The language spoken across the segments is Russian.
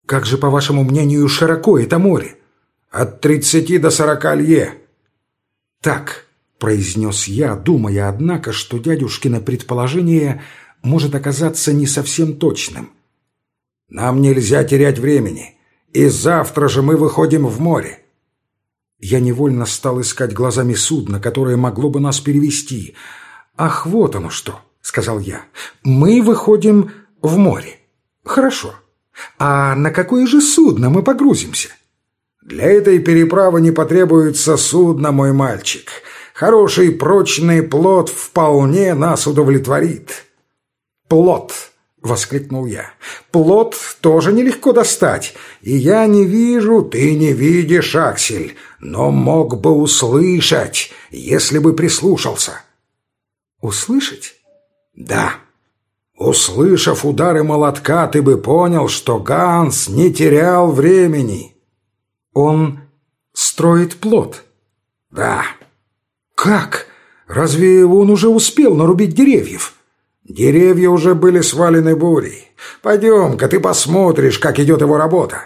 Как же, по вашему мнению, широко это море? От 30 до 40 лье. Так, произнес я, думая, однако, что дядюшкино предположение может оказаться не совсем точным. Нам нельзя терять времени, и завтра же мы выходим в море. Я невольно стал искать глазами судно, которое могло бы нас перевести. «Ах, вот оно что!» — сказал я. «Мы выходим в море. Хорошо. А на какое же судно мы погрузимся?» «Для этой переправы не потребуется судно, мой мальчик. Хороший прочный плот вполне нас удовлетворит». «Плот!» — воскликнул я. «Плот тоже нелегко достать, и я не вижу...» «Ты не видишь, Аксель, но мог бы услышать, если бы прислушался». «Услышать?» «Да. Услышав удары молотка, ты бы понял, что Ганс не терял времени». «Он строит плот?» «Да». «Как? Разве он уже успел нарубить деревьев?» «Деревья уже были свалены бурей. Пойдем-ка, ты посмотришь, как идет его работа».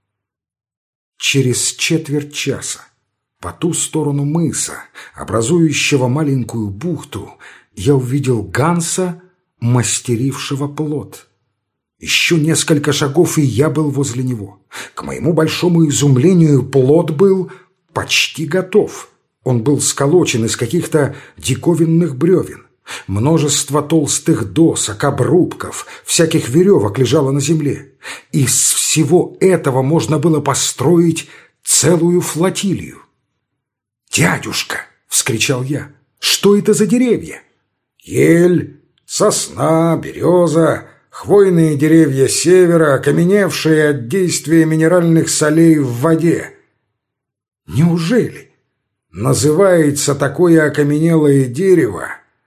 Через четверть часа по ту сторону мыса, образующего маленькую бухту, я увидел Ганса, мастерившего плот. Еще несколько шагов, и я был возле него. К моему большому изумлению, плот был почти готов. Он был сколочен из каких-то диковинных бревен. Множество толстых досок, обрубков, всяких веревок лежало на земле. Из всего этого можно было построить целую флотилию. «Дядюшка!» — вскричал я. «Что это за деревья?» «Ель, сосна, береза, хвойные деревья севера, окаменевшие от действия минеральных солей в воде». «Неужели?» «Называется такое окаменелое дерево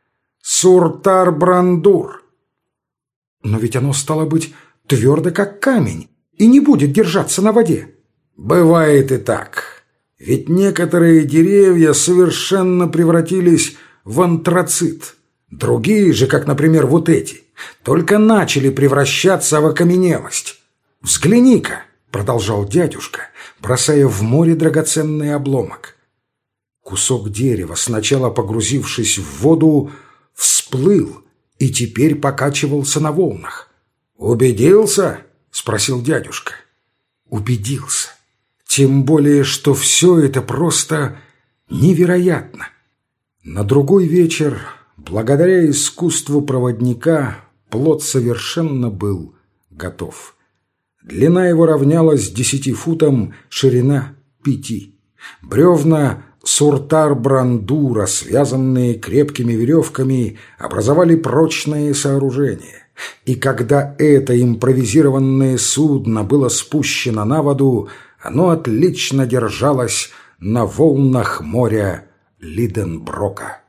Суртар-Брандур». «Но ведь оно, стало быть, твердо, как камень, и не будет держаться на воде». «Бывает и так. Ведь некоторые деревья совершенно превратились в антрацит. Другие же, как, например, вот эти, только начали превращаться в окаменелость. Взгляни-ка», — продолжал дядюшка, бросая в море драгоценный обломок. Кусок дерева, сначала погрузившись в воду, всплыл и теперь покачивался на волнах. «Убедился?» — спросил дядюшка. «Убедился. Тем более, что все это просто невероятно». На другой вечер, благодаря искусству проводника, плот совершенно был готов. Длина его равнялась 10 футам, ширина 5. Бревна Суртар-Брандура, связанные крепкими веревками, образовали прочное сооружение. И когда это импровизированное судно было спущено на воду, оно отлично держалось на волнах моря Лиденброка.